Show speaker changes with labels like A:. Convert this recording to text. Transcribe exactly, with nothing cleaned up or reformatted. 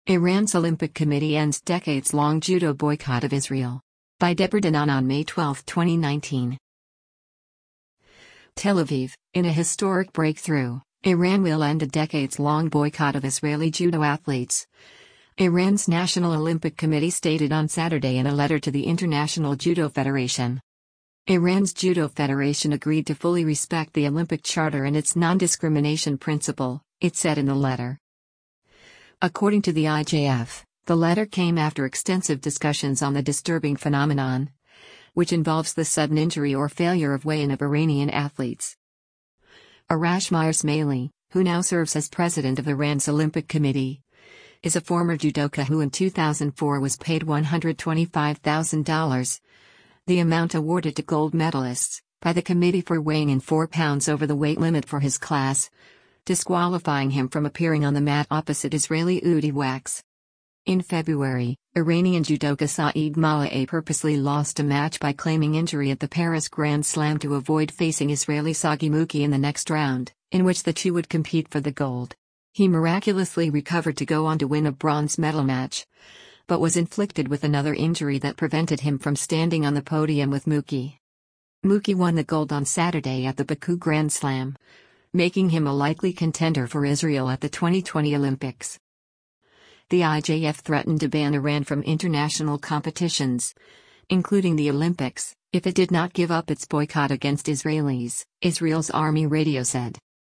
A: Iran's Olympic Committee ends decades-long judo boycott of Israel. By Deborah Danan on May twelfth, twenty nineteen. Tel Aviv, in a historic breakthrough, Iran will end a decades-long boycott of Israeli judo athletes. Iran's National Olympic Committee stated on Saturday in a letter to the International Judo Federation. Iran's Judo Federation agreed to fully respect the Olympic Charter and its non-discrimination principle, it said in the letter. According to the I J F, the letter came after extensive discussions on the disturbing phenomenon, which involves the sudden injury or failure of weigh-in of Iranian athletes. Arash Mirzaei, who now serves as president of Iran's Olympic Committee, is a former judoka who in two thousand four was paid one hundred twenty-five thousand dollars, the amount awarded to gold medalists, by the committee for weighing in four pounds over the weight limit for his class, disqualifying him from appearing on the mat opposite Israeli Udi Wax. In February, Iranian judoka Saeed Maleh purposely lost a match by claiming injury at the Paris Grand Slam to avoid facing Israeli Sagi Muki in the next round, in which the two would compete for the gold. He miraculously recovered to go on to win a bronze medal match, but was inflicted with another injury that prevented him from standing on the podium with Muki. Muki won the gold on Saturday at the Baku Grand Slam, making him a likely contender for Israel at the twenty twenty Olympics. The I J F threatened to ban Iran from international competitions, including the Olympics, if it did not give up its boycott against Israelis, Israel's army radio said.